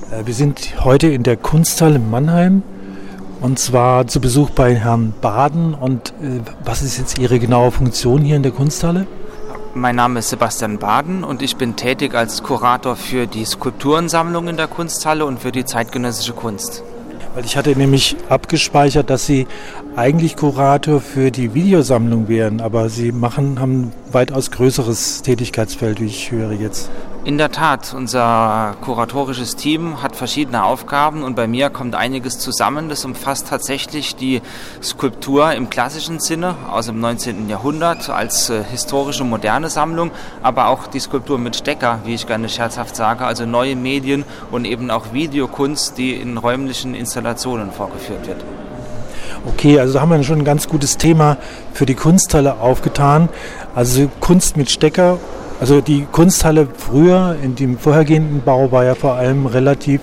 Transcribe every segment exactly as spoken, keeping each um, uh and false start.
Wir sind heute in der Kunsthalle in Mannheim und zwar zu Besuch bei Herrn Baden. Und äh, was ist jetzt Ihre genaue Funktion hier in der Kunsthalle? Mein Name ist Sebastian Baden und ich bin tätig als Kurator für die Skulpturensammlung in der Kunsthalle und für die zeitgenössische Kunst. Weil ich hatte nämlich abgespeichert, dass Sie eigentlich Kurator für die Videosammlung wären, aber Sie machen, haben ein weitaus größeres Tätigkeitsfeld, wie ich höre jetzt. In der Tat, unser kuratorisches Team hat verschiedene Aufgaben und bei mir kommt einiges zusammen. Das umfasst tatsächlich die Skulptur im klassischen Sinne aus dem neunzehnten Jahrhundert als äh, historische moderne Sammlung, aber auch die Skulptur mit Stecker, wie ich gerne scherzhaft sage, also neue Medien und eben auch Videokunst, die in räumlichen Installationen vorgeführt wird. Okay, also da haben wir schon ein ganz gutes Thema für die Kunsthalle aufgetan. Also Kunst mit Stecker. Also die Kunsthalle früher, in dem vorhergehenden Bau, war ja vor allem relativ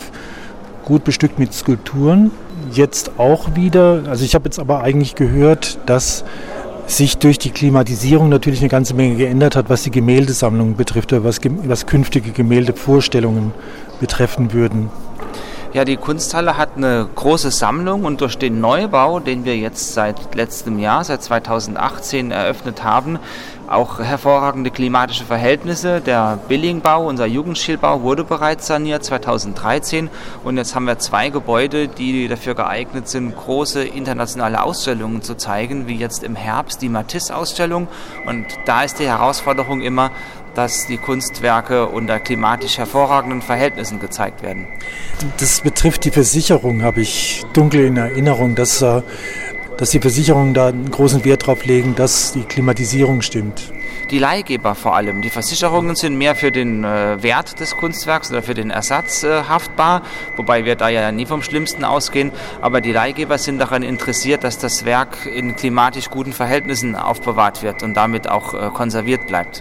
gut bestückt mit Skulpturen. Jetzt auch wieder. Also ich habe jetzt aber eigentlich gehört, dass sich durch die Klimatisierung natürlich eine ganze Menge geändert hat, was die Gemäldesammlung betrifft oder was, was künftige Gemäldevorstellungen betreffen würden. Ja, die Kunsthalle hat eine große Sammlung und durch den Neubau, den wir jetzt seit letztem Jahr, seit zweitausendachtzehn eröffnet haben, auch hervorragende klimatische Verhältnisse. Der Billingbau, unser Jugendstilbau, wurde bereits saniert zweitausenddreizehn und jetzt haben wir zwei Gebäude, die dafür geeignet sind, große internationale Ausstellungen zu zeigen, wie jetzt im Herbst die Matisse-Ausstellung. Und da ist die Herausforderung immer, dass die Kunstwerke unter klimatisch hervorragenden Verhältnissen gezeigt werden. Das betrifft die Versicherung, habe ich dunkel in Erinnerung, dass, dass die Versicherungen da einen großen Wert drauf legen, dass die Klimatisierung stimmt. Die Leihgeber vor allem. Die Versicherungen sind mehr für den äh, Wert des Kunstwerks oder für den Ersatz äh, haftbar, wobei wir da ja nie vom Schlimmsten ausgehen. Aber die Leihgeber sind daran interessiert, dass das Werk in klimatisch guten Verhältnissen aufbewahrt wird und damit auch äh, konserviert bleibt.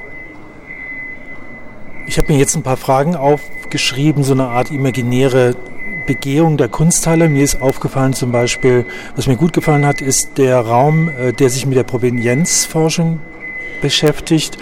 Ich habe mir jetzt ein paar Fragen aufgeschrieben, so eine Art imaginäre Begehung der Kunsthalle. Mir ist aufgefallen zum Beispiel, was mir gut gefallen hat, ist der Raum, der sich mit der Provenienzforschung beschäftigt,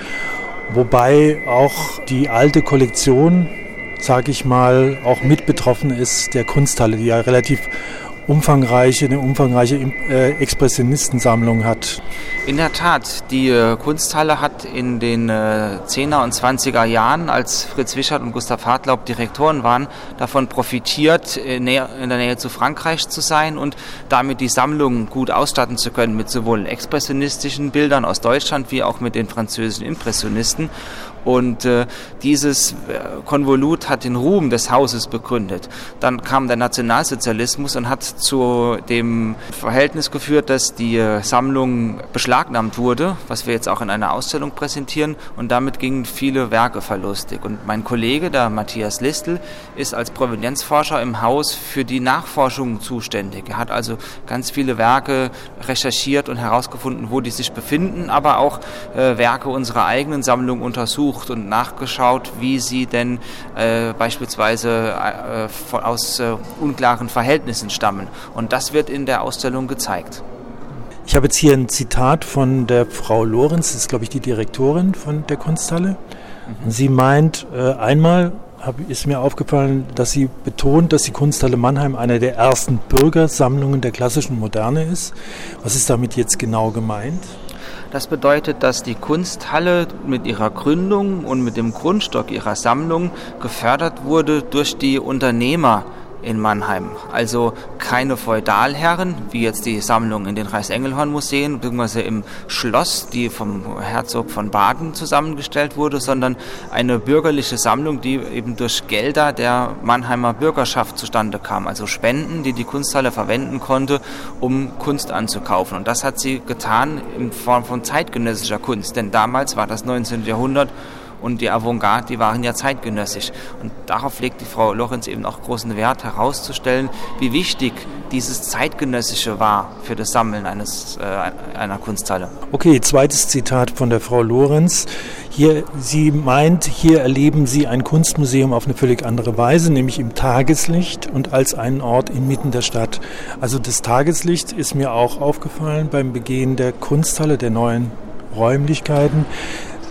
wobei auch die alte Kollektion, sage ich mal, auch mit betroffen ist der Kunsthalle, die ja relativ umfangreiche, eine umfangreiche äh, Expressionistensammlung hat. In der Tat, die äh, Kunsthalle hat in den äh, zehner und zwanziger Jahren, als Fritz Wichert und Gustav Hartlaub Direktoren waren, davon profitiert, in, Nähe, in der Nähe zu Frankreich zu sein und damit die Sammlung gut ausstatten zu können mit sowohl expressionistischen Bildern aus Deutschland wie auch mit den französischen Impressionisten. Und äh, dieses Konvolut hat den Ruhm des Hauses begründet. Dann kam der Nationalsozialismus und hat zu dem Verhältnis geführt, dass die äh, Sammlung beschlagnahmt wurde, was wir jetzt auch in einer Ausstellung präsentieren. Und damit gingen viele Werke verlustig. Und mein Kollege, der Matthias Listel, ist als Provenienzforscher im Haus für die Nachforschung zuständig. Er hat also ganz viele Werke recherchiert und herausgefunden, wo die sich befinden, aber auch äh, Werke unserer eigenen Sammlung untersucht und nachgeschaut, wie sie denn äh, beispielsweise äh, von, aus äh, unklaren Verhältnissen stammen. Und das wird in der Ausstellung gezeigt. Ich habe jetzt hier ein Zitat von der Frau Lorenz, das ist, glaube ich, die Direktorin von der Kunsthalle. Mhm. Sie meint, äh, einmal hab, ist mir aufgefallen, dass sie betont, dass die Kunsthalle Mannheim eine der ersten Bürgersammlungen der klassischen Moderne ist. Was ist damit jetzt genau gemeint? Das bedeutet, dass die Kunsthalle mit ihrer Gründung und mit dem Grundstock ihrer Sammlung gefördert wurde durch die Unternehmer in Mannheim. Also keine Feudalherren, wie jetzt die Sammlung in den Reichsengelhorn-Museen bzw. im Schloss, die vom Herzog von Baden zusammengestellt wurde, sondern eine bürgerliche Sammlung, die eben durch Gelder der Mannheimer Bürgerschaft zustande kam. Also Spenden, die die Kunsthalle verwenden konnte, um Kunst anzukaufen. Und das hat sie getan in Form von zeitgenössischer Kunst. Denn damals war das neunzehnte Jahrhundert und die Avantgarde, die waren ja zeitgenössisch. Und darauf legt die Frau Lorenz eben auch großen Wert, herauszustellen, wie wichtig dieses Zeitgenössische war für das Sammeln eines, äh, einer Kunsthalle. Okay, zweites Zitat von der Frau Lorenz. Hier, sie meint, hier erleben Sie ein Kunstmuseum auf eine völlig andere Weise, nämlich im Tageslicht und als einen Ort inmitten der Stadt. Also das Tageslicht ist mir auch aufgefallen beim Begehen der Kunsthalle, der neuen Räumlichkeiten.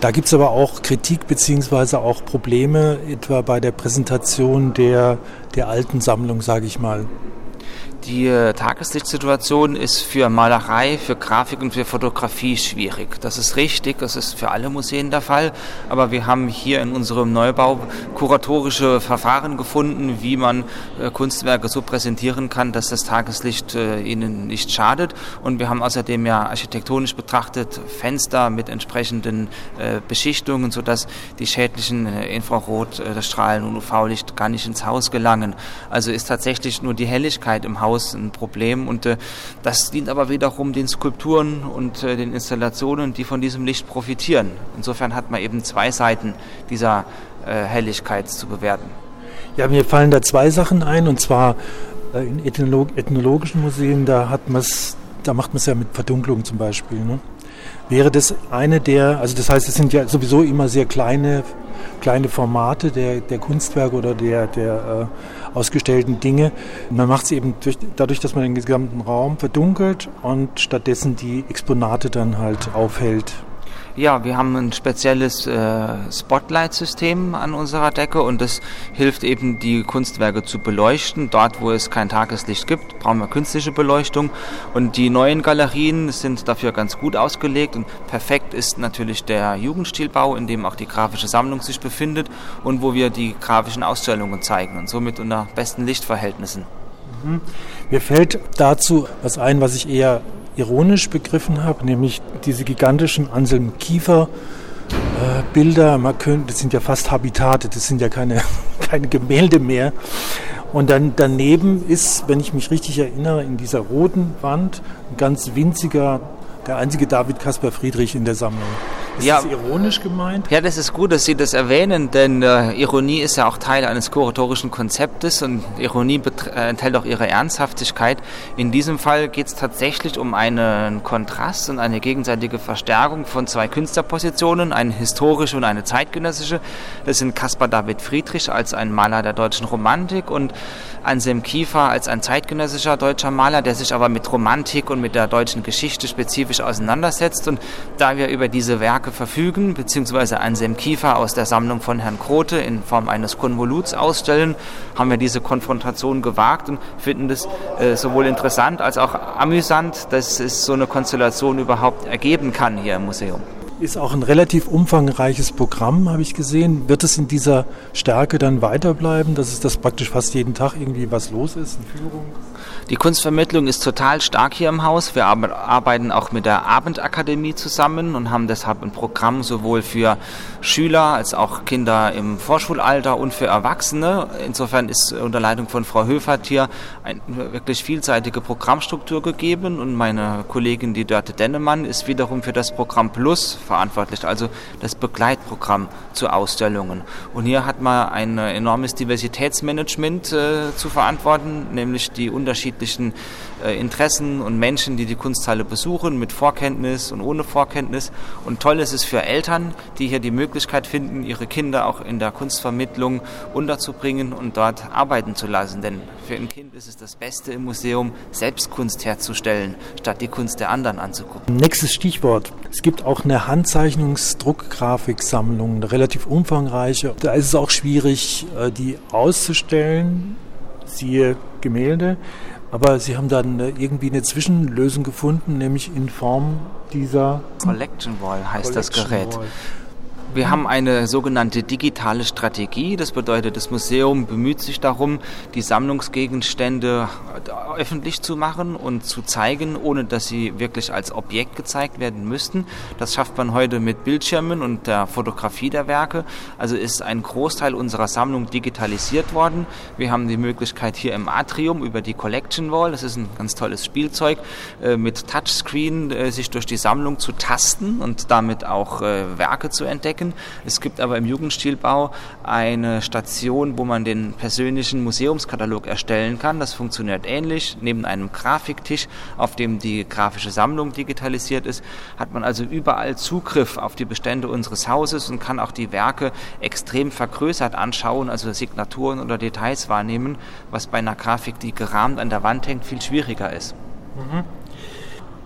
Da gibt es aber auch Kritik beziehungsweise auch Probleme, etwa bei der Präsentation der, der alten Sammlung, sage ich mal. Die äh, Tageslichtsituation ist für Malerei, für Grafik und für Fotografie schwierig. Das ist richtig, das ist für alle Museen der Fall. Aber wir haben hier in unserem Neubau kuratorische Verfahren gefunden, wie man äh, Kunstwerke so präsentieren kann, dass das Tageslicht äh, ihnen nicht schadet. Und wir haben außerdem ja architektonisch betrachtet Fenster mit entsprechenden äh, Beschichtungen, sodass die schädlichen äh, Infrarotstrahlen und U V-Licht gar nicht ins Haus gelangen. Also ist tatsächlich nur die Helligkeit im Haus ein Problem und äh, das dient aber wiederum den Skulpturen und äh, den Installationen, die von diesem Licht profitieren. Insofern hat man eben zwei Seiten dieser äh, Helligkeit zu bewerten. Ja, mir fallen da zwei Sachen ein, und zwar äh, in Ethnolog- ethnologischen Museen, da hat man's, da macht man es ja mit Verdunklung zum Beispiel, ne? Wäre das eine der, also das heißt, es sind ja sowieso immer sehr kleine, kleine Formate der, der Kunstwerke oder der, der äh, ausgestellten Dinge. Man macht es eben durch, dadurch, dass man den gesamten Raum verdunkelt und stattdessen die Exponate dann halt aufhält. Ja, wir haben ein spezielles äh, Spotlight-System an unserer Decke und das hilft eben, die Kunstwerke zu beleuchten. Dort, wo es kein Tageslicht gibt, brauchen wir künstliche Beleuchtung. Und die neuen Galerien sind dafür ganz gut ausgelegt. Und perfekt ist natürlich der Jugendstilbau, in dem auch die grafische Sammlung sich befindet und wo wir die grafischen Ausstellungen zeigen und somit unter besten Lichtverhältnissen. Mhm. Mir fällt dazu was ein, was ich eher ironisch begriffen habe, nämlich diese gigantischen Anselm-Kiefer-Bilder. Man könnte, das sind ja fast Habitate, das sind ja keine, keine Gemälde mehr. Und dann daneben ist, wenn ich mich richtig erinnere, in dieser roten Wand ein ganz winziger, der einzige David Caspar Friedrich in der Sammlung. Ist ja, das ironisch gemeint? Ja, das ist gut, dass Sie das erwähnen, denn äh, Ironie ist ja auch Teil eines kuratorischen Konzeptes und Ironie bet- äh, enthält auch ihre Ernsthaftigkeit. In diesem Fall geht es tatsächlich um einen Kontrast und eine gegenseitige Verstärkung von zwei Künstlerpositionen, eine historische und eine zeitgenössische. Das sind Caspar David Friedrich als ein Maler der deutschen Romantik und Anselm Kiefer als ein zeitgenössischer deutscher Maler, der sich aber mit Romantik und mit der deutschen Geschichte spezifisch auseinandersetzt. Und da wir über diese Werke verfügen, beziehungsweise Anselm Kiefer aus der Sammlung von Herrn Grote in Form eines Konvoluts ausstellen, haben wir diese Konfrontation gewagt und finden das äh, sowohl interessant als auch amüsant, dass es so eine Konstellation überhaupt ergeben kann hier im Museum. Ist auch ein relativ umfangreiches Programm, habe ich gesehen. Wird es in dieser Stärke dann weiterbleiben, dass es das praktisch fast jeden Tag irgendwie was los ist, eine Führung? Die Kunstvermittlung ist total stark hier im Haus. Wir arbeiten auch mit der Abendakademie zusammen und haben deshalb ein Programm sowohl für Schüler als auch Kinder im Vorschulalter und für Erwachsene. Insofern ist unter Leitung von Frau Höfert hier eine wirklich vielseitige Programmstruktur gegeben und meine Kollegin, die Dörte Dennemann, ist wiederum für das Programm Plus verantwortlich, also das Begleitprogramm zu Ausstellungen. Und hier hat man ein enormes Diversitätsmanagement äh, zu verantworten, nämlich die unterschiedlichen äh, Interessen und Menschen, die die Kunsthalle besuchen, mit Vorkenntnis und ohne Vorkenntnis. Und toll ist es für Eltern, die hier die Möglichkeit finden, ihre Kinder auch in der Kunstvermittlung unterzubringen und dort arbeiten zu lassen. Denn für ein Kind ist es das Beste im Museum, selbst Kunst herzustellen, statt die Kunst der anderen anzugucken. Nächstes Stichwort. Es gibt auch eine Handzeichnungs-Druckgrafiksammlung, eine relativ umfangreiche. Da ist es auch schwierig, die auszustellen, siehe Gemälde. Aber Sie haben dann irgendwie eine Zwischenlösung gefunden, nämlich in Form dieser Collection Wall heißt Collection das Gerät. Wall. Wir haben eine sogenannte digitale Strategie. Das bedeutet, das Museum bemüht sich darum, die Sammlungsgegenstände öffentlich zu machen und zu zeigen, ohne dass sie wirklich als Objekt gezeigt werden müssten. Das schafft man heute mit Bildschirmen und der Fotografie der Werke. Also ist ein Großteil unserer Sammlung digitalisiert worden. Wir haben die Möglichkeit hier im Atrium über die Collection Wall, das ist ein ganz tolles Spielzeug, mit Touchscreen sich durch die Sammlung zu tasten und damit auch Werke zu entdecken. Es gibt aber im Jugendstilbau eine Station, wo man den persönlichen Museumskatalog erstellen kann. Das funktioniert ähnlich. Neben einem Grafiktisch, auf dem die grafische Sammlung digitalisiert ist, hat man also überall Zugriff auf die Bestände unseres Hauses und kann auch die Werke extrem vergrößert anschauen, also Signaturen oder Details wahrnehmen, was bei einer Grafik, die gerahmt an der Wand hängt, viel schwieriger ist. Mhm.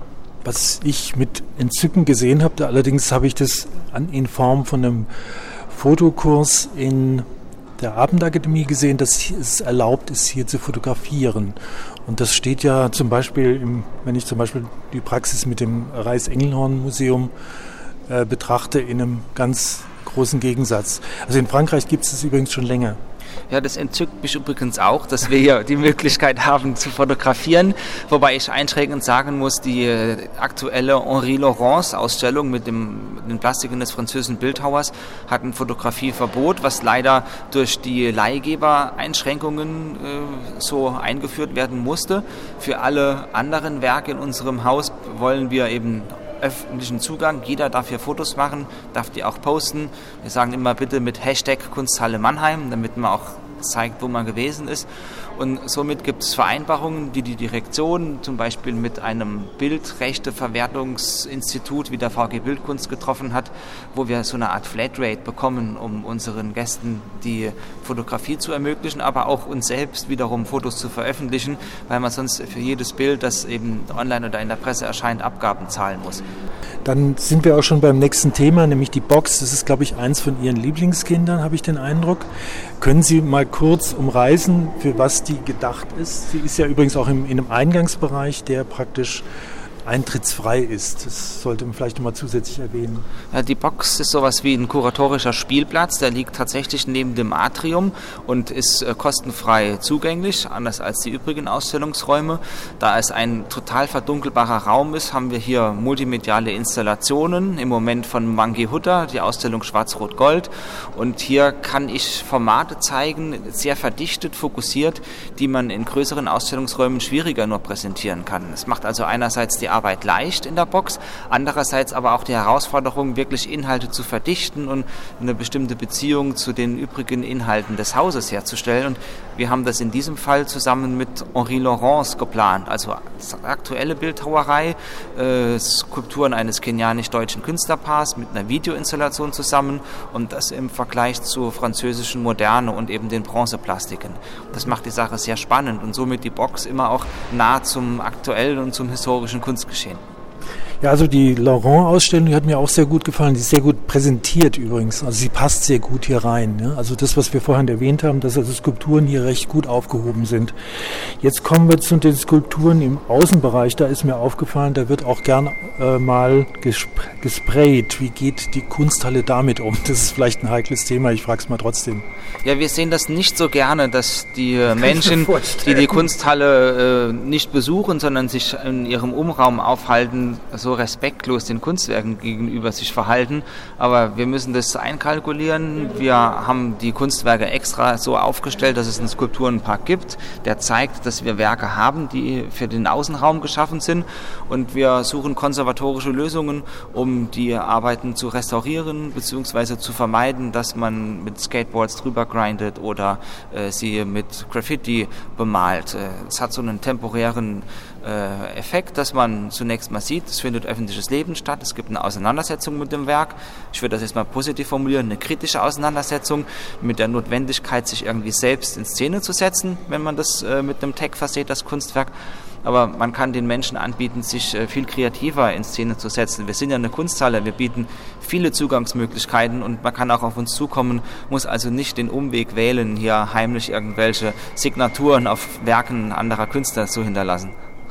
was ich mit Entzücken gesehen habe. Allerdings habe ich das an, in Form von einem Fotokurs in der Abendakademie gesehen, dass es erlaubt ist, hier zu fotografieren. Und das steht ja zum Beispiel, im, wenn ich zum Beispiel die Praxis mit dem Reichs-Engelhorn-Museum äh, betrachte, in einem ganz großen Gegensatz. Also in Frankreich gibt es es übrigens schon länger. Ja, das entzückt mich übrigens auch, dass wir hier die Möglichkeit haben zu fotografieren, wobei ich einschränkend sagen muss, die aktuelle Henri Laurence-Ausstellung mit, dem, mit den Plastiken des französischen Bildhauers hat ein Fotografieverbot, was leider durch die Leihgeber-Einschränkungen äh, so eingeführt werden musste. Für alle anderen Werke in unserem Haus wollen wir eben öffentlichen Zugang. Jeder darf hier Fotos machen, darf die auch posten. Wir sagen immer bitte mit Hashtag Kunsthalle Mannheim, damit man auch zeigt, wo man gewesen ist. Und somit gibt es Vereinbarungen, die die Direktion zum Beispiel mit einem Bildrechteverwertungsinstitut wie der V G Bildkunst getroffen hat, wo wir so eine Art Flatrate bekommen, um unseren Gästen die Fotografie zu ermöglichen, aber auch uns selbst wiederum Fotos zu veröffentlichen, weil man sonst für jedes Bild, das eben online oder in der Presse erscheint, Abgaben zahlen muss. Dann sind wir auch schon beim nächsten Thema, nämlich die Box. Das ist, glaube ich, eins von Ihren Lieblingskindern, habe ich den Eindruck. Können Sie mal kurz umreißen, für was die gedacht ist? Sie ist ja übrigens auch im, in einem Eingangsbereich, der praktisch eintrittsfrei ist. Das sollte man vielleicht nochmal zusätzlich erwähnen. Ja, die Box ist sowas wie ein kuratorischer Spielplatz. Der liegt tatsächlich neben dem Atrium und ist äh, kostenfrei zugänglich, anders als die übrigen Ausstellungsräume. Da es ein total verdunkelbarer Raum ist, haben wir hier multimediale Installationen, im Moment von Mangi Hutter, die Ausstellung Schwarz-Rot-Gold. Und hier kann ich Formate zeigen, sehr verdichtet, fokussiert, die man in größeren Ausstellungsräumen schwieriger nur präsentieren kann. Es macht also einerseits die Arbeit leicht in der Box, andererseits aber auch die Herausforderung, wirklich Inhalte zu verdichten und eine bestimmte Beziehung zu den übrigen Inhalten des Hauses herzustellen. Und wir haben das in diesem Fall zusammen mit Henri Laurence geplant, also aktuelle Bildhauerei, äh, Skulpturen eines kenianisch-deutschen Künstlerpaars mit einer Videoinstallation zusammen und das im Vergleich zur französischen Moderne und eben den Bronzeplastiken. Das macht die Sache sehr spannend und somit die Box immer auch nah zum aktuellen und zum historischen Kunstgeschehen. Ja, also die Laurent-Ausstellung, die hat mir auch sehr gut gefallen. Die ist sehr gut präsentiert übrigens. Also sie passt sehr gut hier rein. Ne? Also das, was wir vorhin erwähnt haben, dass also Skulpturen hier recht gut aufgehoben sind. Jetzt kommen wir zu den Skulpturen im Außenbereich. Da ist mir aufgefallen, da wird auch gern äh, mal gesp- gesprayt. Wie geht die Kunsthalle damit um? Das ist vielleicht ein heikles Thema, ich frage es mal trotzdem. Ja, wir sehen das nicht so gerne, dass die äh, Menschen, die die Kunsthalle äh, nicht besuchen, sondern sich in ihrem Umraum aufhalten, so respektlos den Kunstwerken gegenüber sich verhalten. Aber wir müssen das einkalkulieren. Wir haben die Kunstwerke extra so aufgestellt, dass es einen Skulpturenpark gibt, der zeigt, dass wir Werke haben, die für den Außenraum geschaffen sind. Und wir suchen konservatorische Lösungen, um die Arbeiten zu restaurieren bzw. zu vermeiden, dass man mit Skateboards drüber grindet oder äh, sie mit Graffiti bemalt. Es hat so einen temporären äh, Effekt, dass man zunächst mal sieht, es findet öffentliches Leben statt, es gibt eine Auseinandersetzung mit dem Werk. Ich würde das jetzt mal positiv formulieren, eine kritische Auseinandersetzung mit der Notwendigkeit, sich irgendwie selbst in Szene zu setzen, wenn man das äh, mit einem Tag versteht, das Kunstwerk. Aber man kann den Menschen anbieten, sich äh, viel kreativer in Szene zu setzen. Wir sind ja eine Kunsthalle, wir bieten viele Zugangsmöglichkeiten und man kann auch auf uns zukommen, muss also nicht den Umweg wählen, hier heimlich irgendwelche Signaturen auf Werken anderer Künstler zu hinterlassen.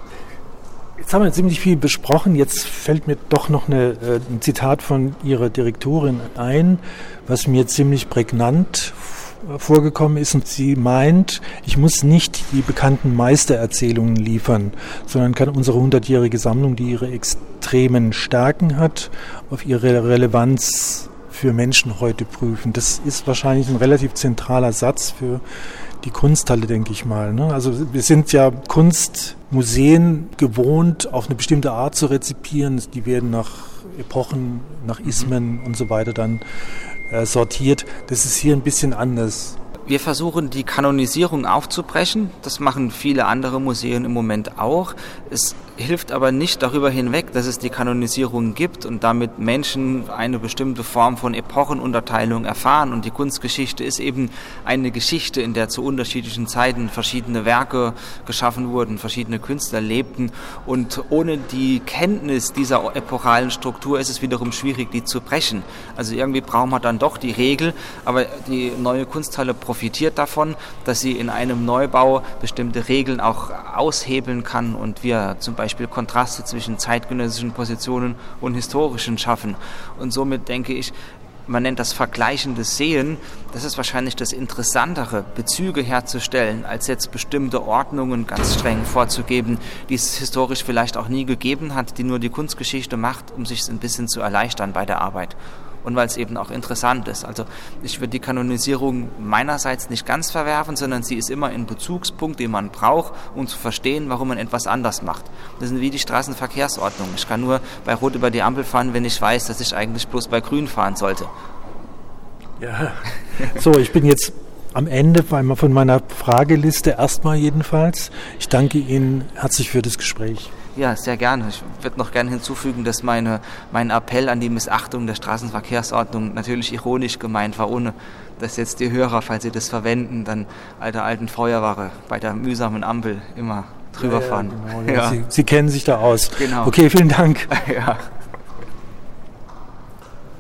Jetzt haben wir ziemlich viel besprochen. Jetzt fällt mir doch noch eine, äh, ein Zitat von Ihrer Direktorin ein, was mir ziemlich prägnant vorgekommen ist. Und sie meint, ich muss nicht die bekannten Meistererzählungen liefern, sondern kann unsere hundertjährige Sammlung, die ihre extremen Stärken hat, auf ihre Relevanz für Menschen heute prüfen. Das ist wahrscheinlich ein relativ zentraler Satz für die Kunsthalle, denke ich mal. Ne? Also wir sind ja Kunstmuseen gewohnt, auf eine bestimmte Art zu rezipieren. Die werden nach Epochen, nach Ismen und so weiter dann äh, sortiert. Das ist hier ein bisschen anders. Wir versuchen, die Kanonisierung aufzubrechen. Das machen viele andere Museen im Moment auch. Es hilft aber nicht darüber hinweg, dass es die Kanonisierung gibt und damit Menschen eine bestimmte Form von Epochenunterteilung erfahren. Und die Kunstgeschichte ist eben eine Geschichte, in der zu unterschiedlichen Zeiten verschiedene Werke geschaffen wurden, verschiedene Künstler lebten. Und ohne die Kenntnis dieser epochalen Struktur ist es wiederum schwierig, die zu brechen. Also irgendwie braucht man dann doch die Regel, aber die neue Kunsthalle profitiert davon, dass sie in einem Neubau bestimmte Regeln auch aushebeln kann und wir zum Beispiel Beispiel Kontraste zwischen zeitgenössischen Positionen und historischen schaffen. Und somit denke ich, man nennt das vergleichendes Sehen, das ist wahrscheinlich das Interessantere, Bezüge herzustellen, als jetzt bestimmte Ordnungen ganz streng vorzugeben, die es historisch vielleicht auch nie gegeben hat, die nur die Kunstgeschichte macht, um sich ein bisschen zu erleichtern bei der Arbeit. Und weil es eben auch interessant ist. Also ich würde die Kanonisierung meinerseits nicht ganz verwerfen, sondern sie ist immer ein Bezugspunkt, den man braucht, um zu verstehen, warum man etwas anders macht. Das ist wie die Straßenverkehrsordnung. Ich kann nur bei Rot über die Ampel fahren, wenn ich weiß, dass ich eigentlich bloß bei Grün fahren sollte. Ja, so, ich bin jetzt am Ende von meiner Frageliste erstmal jedenfalls. Ich danke Ihnen herzlich für das Gespräch. Ja, sehr gerne. Ich würde noch gerne hinzufügen, dass meine, mein Appell an die Missachtung der Straßenverkehrsordnung natürlich ironisch gemeint war, ohne dass jetzt die Hörer, falls sie das verwenden, dann alter alten Feuerwache bei der mühsamen Ampel immer drüber ja, fahren. Ja, genau, ja. Ja. Sie, Sie kennen sich da aus. Genau. Okay, vielen Dank. Ja.